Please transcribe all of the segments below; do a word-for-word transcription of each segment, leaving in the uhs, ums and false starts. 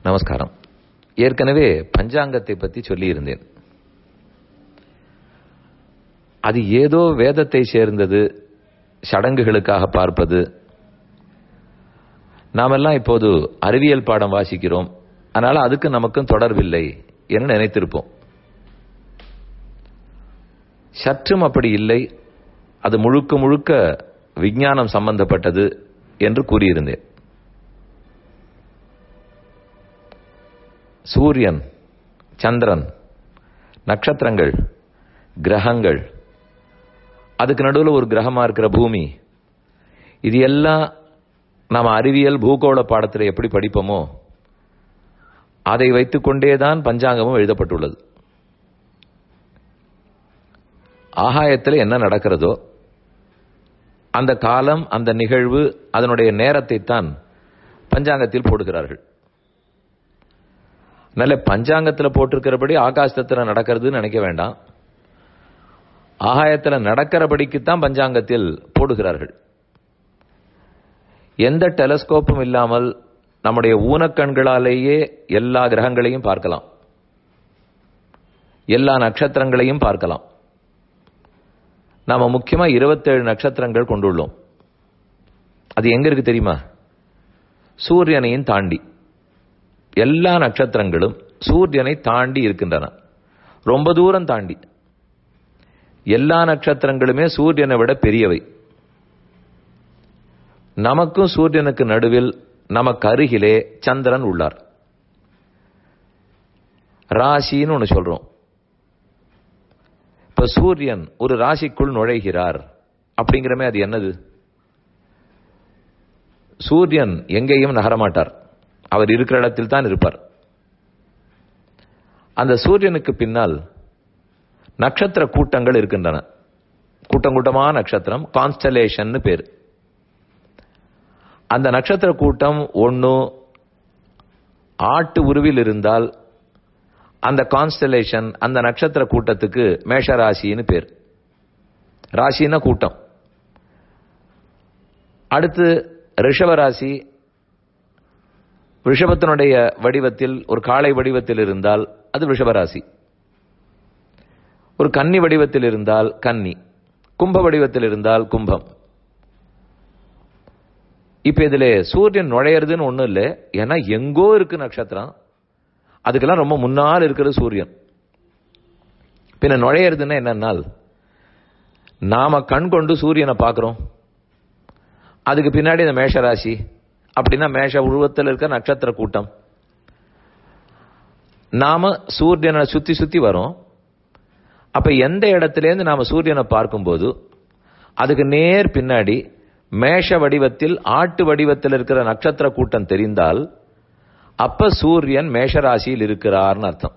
நமஸ்காரம். ஏற்கனவே பஞ்சாங்கத்தை பற்றி சொல்லியிருந்தேன். அது ஏதோ வேதத்தை சேர்ந்தது, சடங்குகளுக்காக பார்ப்பது. நாமெல்லாம் இப்போது அறிவியல் பாடம் வாசிக்கிறோம், அதனால அதுக்கு நமக்கும் தொடர்பில்லை என்று நினைத்திருப்போம். சற்றும் அப்படி இல்லை. அது முழுக்க முழுக்க விஞ்ஞானம் சம்பந்தப்பட்டது என்று கூறியிருந்தேன். சூரியன், சந்திரன், நட்சத்திரங்கள், கிரகங்கள், அதுக்கு நடுவில் ஒரு கிரகமா இருக்கிற பூமி, இது எல்லாம் நாம் அறிவியல் பூகோள பாடத்தில் எப்படி படிப்போமோ அதை வைத்துக்கொண்டேதான் பஞ்சாங்கமும் எழுதப்பட்டுள்ளது. ஆகாயத்தில் என்ன நடக்கிறதோ அந்த காலம், அந்த நிகழ்வு, அதனுடைய நேரத்தை தான் பஞ்சாங்கத்தில் போடுகிறார்கள். நல்ல பஞ்சாங்கத்தில் போட்டிருக்கிறபடி ஆகாசத்தில் நடக்கிறதுன்னு நினைக்க வேண்டாம். ஆகாயத்தில் நடக்கிறபடிக்குத்தான் பஞ்சாங்கத்தில் போடுகிறார்கள். எந்த டெலஸ்கோப்பும் இல்லாமல் நம்முடைய ஊனக்கண்களாலேயே எல்லா கிரகங்களையும் பார்க்கலாம், எல்லா நட்சத்திரங்களையும் பார்க்கலாம். நாம முக்கியமா இருபத்தேழு நட்சத்திரங்கள் கொண்டுள்ளோம். அது எங்க இருக்கு தெரியுமா? சூரியனையும் தாண்டி. எல்லா நட்சத்திரங்களும் சூரியனை தாண்டி இருக்கின்றன, ரொம்ப தூரம் தாண்டி. எல்லா நட்சத்திரங்களுமே சூரியனை விட பெரியவை. நமக்கும் சூரியனுக்கு நடுவில், நமக்கு அருகிலே சந்திரன் உள்ளார். ராசின்னு ஒன்று சொல்றோம். இப்ப சூரியன் ஒரு ராசிக்குள் நுழைகிறார் அப்படிங்கிறமே, அது என்னது? சூரியன் எங்கேயும் நகரமாட்டார், அவர் இருக்கிற இடத்தில் தான் இருப்பார். அந்த சூரியனுக்கு பின்னால் நட்சத்திர கூட்டங்கள் இருக்கின்றன. கூட்டம் கூட்டமான நட்சத்திரம், கான்ஸ்டலேஷன் பேர். அந்த நட்சத்திர கூட்டம் ஒன்று ஆட்டு உருவில் இருந்தால் அந்த கான்ஸ்டலேஷன், அந்த நட்சத்திர கூட்டத்துக்கு மேஷ ராசின்னு பேர். ராசின்னா கூட்டம். அடுத்து ரிஷப ராசி, ரிஷபத்தினுடைய வடிவத்தில் ஒரு காளை வடிவத்தில் இருந்தால் அது ரிஷபராசி. ஒரு கன்னி வடிவத்தில் இருந்தால் கன்னி, கும்ப வடிவத்தில் இருந்தால் கும்பம். இப்ப இதுல சூரியன் நுழையிறதுன்னு ஒண்ணும் இல்லை, ஏன்னா எங்கோ இருக்கு நட்சத்திரம், அதுக்கெல்லாம் ரொம்ப முன்னால் இருக்கிறது சூரியன். பின்ன நுழையிறதுன்னா என்னன்னால், நாம கண் கொண்டு சூரியனை பார்க்கிறோம், அதுக்கு பின்னாடி இந்த மேஷராசி அப்படின்னா மேஷ உருவத்தில் இருக்க நட்சத்திர கூட்டம். நாம சூரியனை சுத்தி சுத்தி வரோம். அப்ப எந்த இடத்திலேருந்து நாம சூரியனை பார்க்கும்போது அதுக்கு நேர் பின்னாடி மேஷ வடிவத்தில், ஆட்டு வடிவத்தில் இருக்கிற நட்சத்திர கூட்டம் தெரிந்தால் அப்ப சூரியன் மேஷராசியில் இருக்கிறார்னு அர்த்தம்.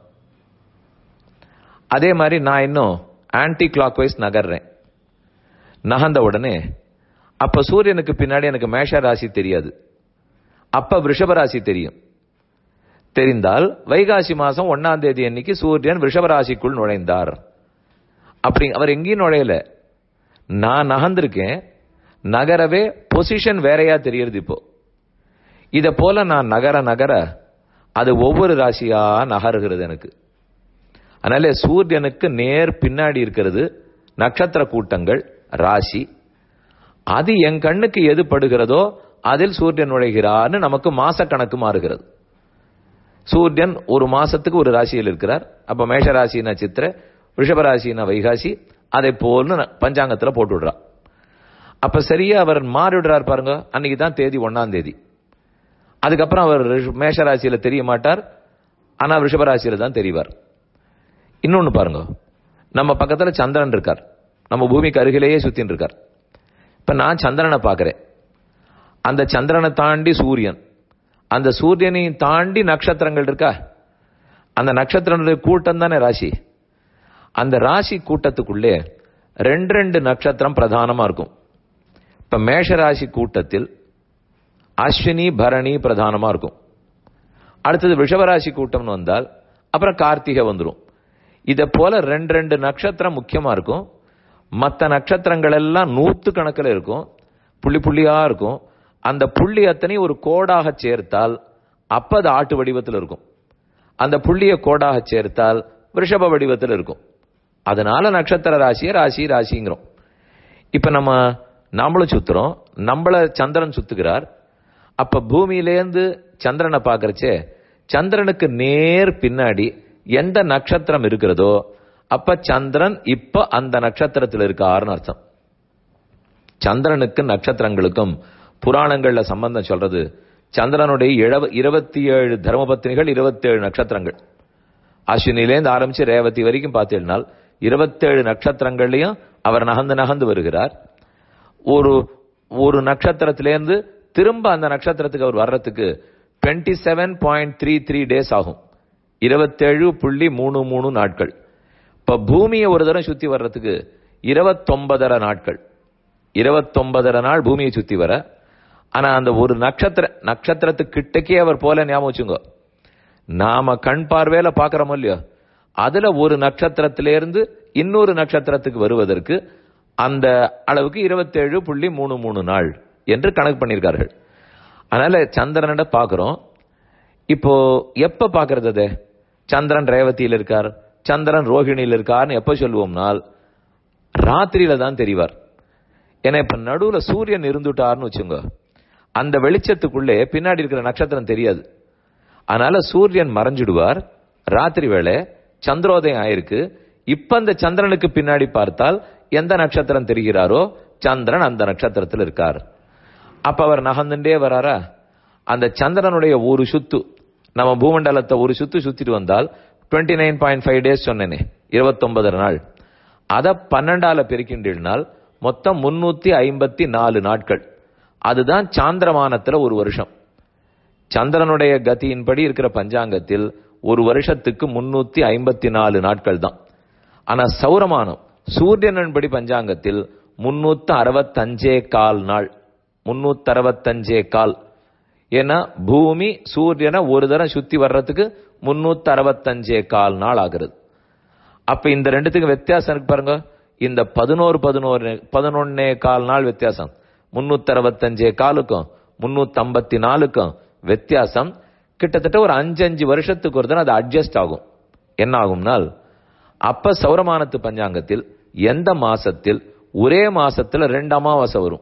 அதே மாதிரி நான் இன்னும் ஆன்டி கிளாக் வைஸ் நகர்றேன். நகர்ந்த உடனே அப்ப சூரியனுக்கு பின்னாடி எனக்கு மேஷ ராசி தெரியாது, அப்ப ரிஷபராசி தெரியும். தெரிந்தால் வைகாசி மாசம் ஒன்னாம் தேதி அன்னைக்கு சூரியன் ரிஷபராசிக்குள் நுழைந்தார். அப்படி அவர் எங்கேயும் நுழையல, நான் நகர்ந்திருக்கேன். நகரவே பொசிஷன் வேறையா தெரியுது. இப்போ இத போல நான் நகர நகர அது ஒவ்வொரு ராசியா நகருகிறது எனக்கு. அதனால சூரியனுக்கு நேர் பின்னாடி இருக்கிறது நட்சத்திர கூட்டங்கள், ராசி. அது என் கண்ணுக்கு எது படுகிறதோ அதில் சூரியன் நுழைகிறார்னு நமக்கு மாச கணக்கு மாறுகிறது. சூரியன் ஒரு மாசத்துக்கு ஒரு ராசியில் இருக்கிறார். அப்ப மேஷ ராசினா சித்திர, ரிஷபராசினா வைகாசி, அதை போல்னு பஞ்சாங்கத்துல போட்டு விடுறா. அப்ப சரியா அவர் மாறிடுறார் பாருங்க. அன்னைக்கு தான் தேதி ஒன்னாம் தேதி. அதுக்கப்புறம் அவர் மேஷராசியில தெரிய மாட்டார், ஆனா ரிஷபராசியில தான் தெரிவார். இன்னொன்னு பாருங்க, நம்ம பக்கத்துல சந்திரன் இருக்கார், நம்ம பூமிக்கு அருகிலேயே சுத்தின் இருக்கார். இப்ப நான் சந்திரனை பார்க்கிறேன், அந்த சந்திரனை தாண்டி சூரியன், அந்த சூரியனையும் தாண்டி நட்சத்திரங்கள் இருக்கா, அந்த நட்சத்திரங்களுடைய கூட்டம் தானே ராசி. அந்த ராசி கூட்டத்துக்குள்ளே ரெண்டு ரெண்டு நட்சத்திரம் பிரதானமா இருக்கும். இப்ப மேஷ ராசி கூட்டத்தில் அஸ்வினி பரணி பிரதானமா இருக்கும். அடுத்தது ரிஷபராசி கூட்டம்னு வந்தால் அப்புறம் கார்த்திகை வந்துடும். இதை போல ரெண்டு ரெண்டு நட்சத்திரம் முக்கியமா இருக்கும். மற்ற நட்சத்திரங்கள் எல்லாம் நூத்து கணக்கில் இருக்கும், புள்ளி புள்ளியா இருக்கும். அந்த புள்ளி அத்தனை ஒரு கோடாக சேர்த்தால் அப்ப அது ஆட்டு வடிவத்தில் இருக்கும். அந்த புள்ளிய கோடாக சேர்த்தால் ரிஷப வடிவத்தில் இருக்கும். அதனால நட்சத்திர ராசியை ராசி ராசிங்கிறோம். இப்ப நம்ம நம்மளும் சுத்துறோம், நம்மள சந்திரன் சுத்துகிறார். அப்ப பூமியிலேருந்து சந்திரனை பார்க்கறச்சே சந்திரனுக்கு நேர் பின்னாடி எந்த நட்சத்திரம் இருக்கிறதோ அப்ப சந்திரன் இப்ப அந்த நட்சத்திரத்தில் இருக்காருன்னு அர்த்தம். சந்திரனுக்கு நட்சத்திரங்களுக்கும் புராணங்கள்ல சம்பந்தம் சொல்றது, சந்திரனுடைய இருபத்தி ஏழு தர்மபத்னிகள், இருபத்தி ஏழு நட்சத்திரங்கள். அஸ்வினிலேருந்து ஆரம்பிச்சு ரேவதி வரைக்கும் பார்த்தீங்கன்னா இருபத்தேழு நட்சத்திரங்கள்லயும் அவர் நகர்ந்து நகர்ந்து வருகிறார். ஒரு ஒரு நட்சத்திரத்திலேருந்து திரும்ப அந்த நட்சத்திரத்துக்கு அவர் வர்றதுக்கு twenty seven point three three days ஆகும். இருபத்தேழு புள்ளி மூணு மூணு நாட்கள். இப்ப பூமியை ஒரு தடவை சுத்தி வர்றதுக்கு இருபத்தொன்பதரை நாட்கள். இருபத்தொன்பதரை நாள் பூமியை சுத்தி வர. ஆனா அந்த ஒரு நட்சத்திர நட்சத்திரத்துக்கு கிட்டக்கே அவர் போல ஞாபகம் வச்சுங்க. நாம கண் பார்வையில பாக்கிறோமோ இல்லையோ, அதுல ஒரு நட்சத்திரத்திலிருந்து இன்னொரு நட்சத்திரத்துக்கு வருவதற்கு அந்த அளவுக்கு இருபத்தேழு புள்ளி மூணு மூணு நாள் என்று கணக்கு பண்ணியிருக்கார்கள். அதனால சந்திரனை பாக்குறோம். இப்போ எப்ப பாக்குறது? அது சந்திரன் ரேவதியில் இருக்கார், சந்திரன் ரோஹிணியில் இருக்கார்னு எப்ப சொல்லுவோம்னால் ராத்திரியில தான் தெரிவார். ஏன்னா இப்ப நடுவுல சூரியன் இருந்துட்டார்னு வச்சுங்க, அந்த வெளிச்சத்துக்குள்ளே பின்னாடி இருக்கிற நட்சத்திரம் தெரியாது. அதனால சூரியன் மறைஞ்சிடுவார். ராத்திரி வேளை சந்திரோதயம் ஆயிருக்கு. இப்ப அந்த சந்திரனுக்கு பின்னாடி பார்த்தால் எந்த நட்சத்திரம் தெரிகிறாரோ சந்திரன் அந்த நட்சத்திரத்தில் இருக்கார். அப்ப அவர் நகர்ந்துட்டே வராரா, அந்த சந்திரனுடைய ஒரு சுத்து நம்ம பூமண்டலத்தை ஒரு சுத்து சுத்திட்டு வந்தால் twenty nine point five days சொன்னேனே, இருபத்தி ஒன்பது நாள். அதை பன்னெண்டால பெருக்கின்றால் மொத்தம் முன்னூத்தி ஐம்பத்தி நாலு நாட்கள். அதுதான் சாந்திரமானத்துல ஒரு வருஷம். சந்திரனுடைய கதியின்படி இருக்கிற பஞ்சாங்கத்தில் ஒரு வருஷத்துக்கு முன்னூத்தி ஐம்பத்தி நாலு நாட்கள் தான். ஆனா சௌரமானம் சூரியனின்படி பஞ்சாங்கத்தில் முன்னூத்தி அறுபத்தஞ்சே கால் நாள். முன்னூத்தி அறுபத்தஞ்சே கால். ஏன்னா பூமி சூரியனை ஒரு தரம் சுத்தி வர்றதுக்கு முன்னூத்தி அறுபத்தஞ்சே கால் நாள் ஆகிறது. அப்ப இந்த ரெண்டுத்துக்கு வித்தியாசம் இருக்கு பாருங்க. இந்த பதினோரு பதினோரு பதினொன்னே கால் நாள் வித்தியாசம். முன்னூத்தி அறுபத்தஞ்சே காலுக்கும் முன்னூத்தி ஐம்பத்தி நாலுக்கும் வித்தியாசம் கிட்டத்தட்ட ஒரு அஞ்சு அஞ்சு வருஷத்துக்கு ஒரு தடவை அது அட்ஜஸ்ட் ஆகும். என்ன ஆகும்னால், அப்ப சௌரமானத்து பஞ்சாங்கத்தில் எந்த மாசத்தில் ஒரே மாசத்துல ரெண்டு அமாவாசை வரும்,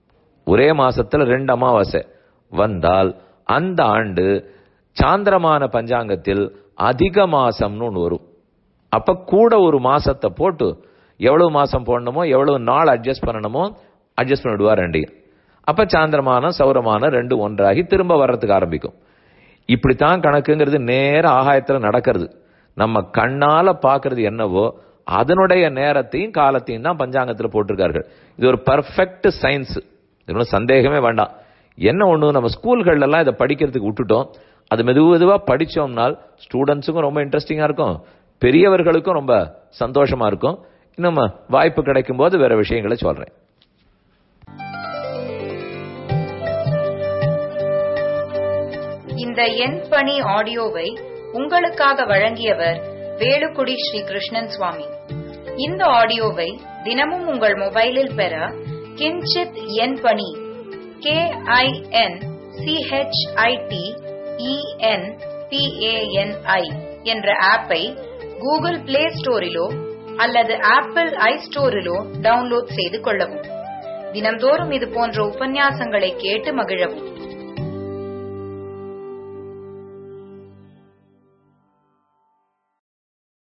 ஒரே மாசத்துல ரெண்டு அமாவாசை வந்தால் அந்த ஆண்டு சாந்திரமான பஞ்சாங்கத்தில் அதிக மாசம்னு ஒன்று வரும். அப்ப கூட ஒரு மாசத்தை போட்டு எவ்வளவு மாசம் போடணுமோ எவ்வளவு நாள் அட்ஜஸ்ட் பண்ணணுமோ அட்ஜஸ்ட் பண்ணிடுவார் ரெண்டையும். அப்ப சாந்திரமானம் சௌரமானம் ரெண்டு ஒன்றாகி திரும்ப வர்றதுக்கு ஆரம்பிக்கும். இப்படித்தான் கணக்குங்கிறது நேர ஆகாயத்துல நடக்கிறது. நம்ம கண்ணால பாக்குறது என்னவோ அதனுடைய நேரத்தையும் காலத்தையும் தான் பஞ்சாங்கத்துல போட்டிருக்கார்கள். இது ஒரு பர்ஃபெக்ட் சயின்ஸ், இது சந்தேகமே வேண்டாம். என்ன ஒண்ணு, நம்ம ஸ்கூல்கள் எல்லாம் இதை படிக்கிறதுக்கு விட்டுட்டோம். அது மெது மெதுவா படிச்சோம்னால் ஸ்டூடெண்ட்ஸுக்கும் ரொம்ப இன்ட்ரெஸ்டிங்கா இருக்கும், பெரியவர்களுக்கும் ரொம்ப சந்தோஷமா இருக்கும். இன்னும் வாய்ப்பு கிடைக்கும் போது வேற விஷயங்களை சொல்றேன். இந்த என் பணி ஆடியோவை உங்களுக்காக வழங்கியவர் வேலுக்குடி ஸ்ரீ கிருஷ்ணன் சுவாமி. இந்த ஆடியோவை தினமும் உங்கள் மொபைலில் பெற கிஞ்சித் என் பணி கே ஐ என் சிஹெச்ஐடி இஎன் பிஏஎன்ஐ என்ற ஆப்பை கூகுள் பிளே ஸ்டோரிலோ அல்லது ஆப்பிள் ஐ ஸ்டோரிலோ டவுன்லோட் செய்து கொள்ளவும். தினம்தோறும் இது போன்ற உபன்யாசங்களை கேட்டு மகிழவும்.